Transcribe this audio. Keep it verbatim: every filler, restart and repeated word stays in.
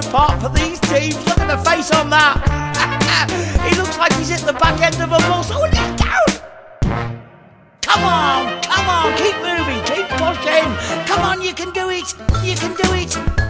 hardest part for these teams. Look at the face on that. He looks like he's hit the back end of a bus. Oh, he's down. Come on, come on, keep moving, keep pushing. Come on, you can do it, you can do it.